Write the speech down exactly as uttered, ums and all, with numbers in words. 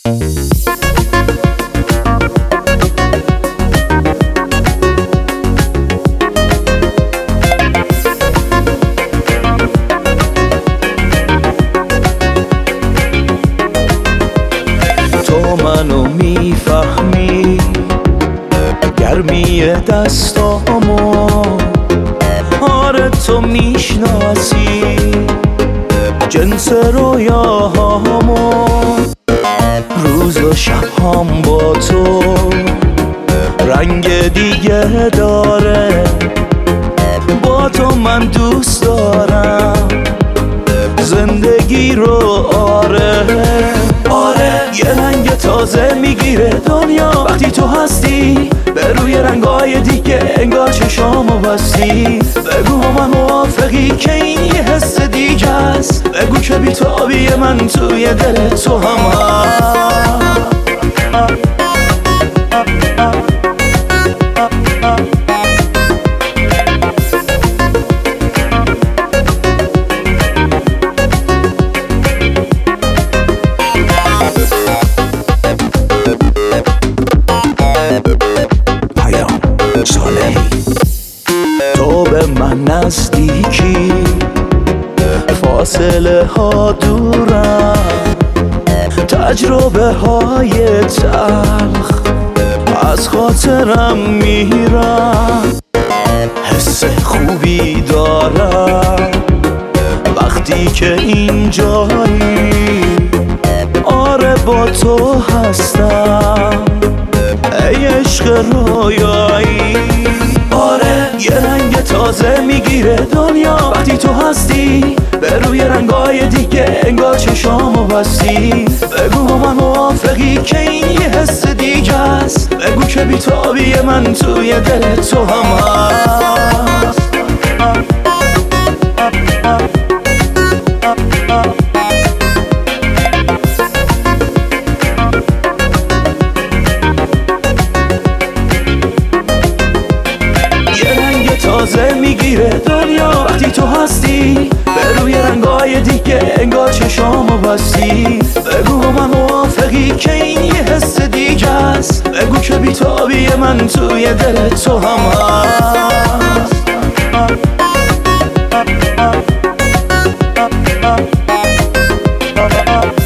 تو منو میفهمی، گرمی دستامو آره تو میشناسی، جنس رویاهامو روز و شبهام با تو رنگ دیگه داره، با تو من دوست دارم زندگی رو. آره آره یه رنگ تازه میگیره دنیا وقتی تو هستی، به روی رنگای دیگه انگار چشامو بستی. بگو من موافقی که این یه حس دیگه است، بگو که بی‌تابی من توی دل تو هم هست. تو به من نزدیکی، فاصله ها دورم، تجربه های تلخ از خاطرم میرم. حس خوبی دارم وقتی که اینجایی، آره با تو هستم ای عشق رویایی. آره یه رنگ تازه میگیره دنیا وقتی تو هستی، به روی رنگای دیگه انگار چشامو بستی. بگو من موافقی که این یه حس دیگه است، بگو که بی‌تابی من توی دل تو هم هست. تازه میگیره دنیا وقتی تو هستی، به روی رنگای دیگه انگار چشامو بستی. بگو من موافقی که این یه حس دیگه است، بگو که بی‌تابی من توی دل تو هم هست.